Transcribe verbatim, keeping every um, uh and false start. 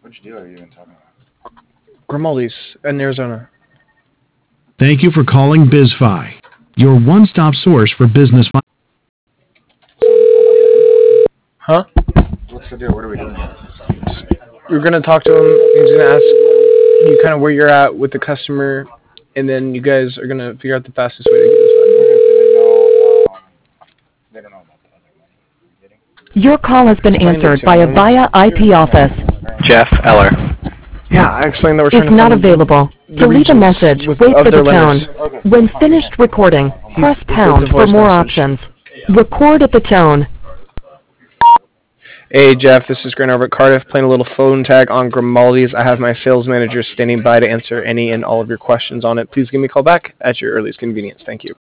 Which dealer are you even talking about? Grimaldi's in Arizona. Thank you for calling BizFi, your one-stop source for business. Fi- Huh? What's the deal? What are we doing here? You're gonna talk to him. He's gonna ask you kind of where you're at with the customer, and then you guys are gonna figure out the fastest way to get this done. They don't know about the other money you're getting. Your call has been Explain it answered to by a him. Via I P office. Jeff Eller. Yeah, I explained that we're trying Is to not find available. the To leave a regions message, with wait for other the tone. lenders. When finished recording, press it's a pound for voice more message. options. Record at the tone. Hey Jeff, this is Grant over at Cardiff playing a little phone tag on Grimaldi's. I have my sales manager standing by to answer any and all of your questions on it. Please give me a call back at your earliest convenience. Thank you.